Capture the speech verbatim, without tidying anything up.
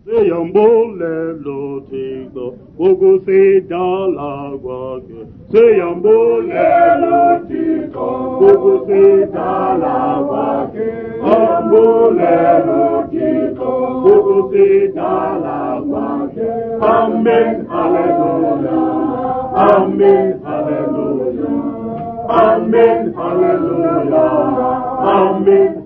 Seyambole lotito, poco se da l'agua che. Seyambole lotito, poco se da l'agua che. Ambole lotito, poco se da l'agua che. Amen, alleluia. Amen, alleluia. Amen, alleluia. Amen.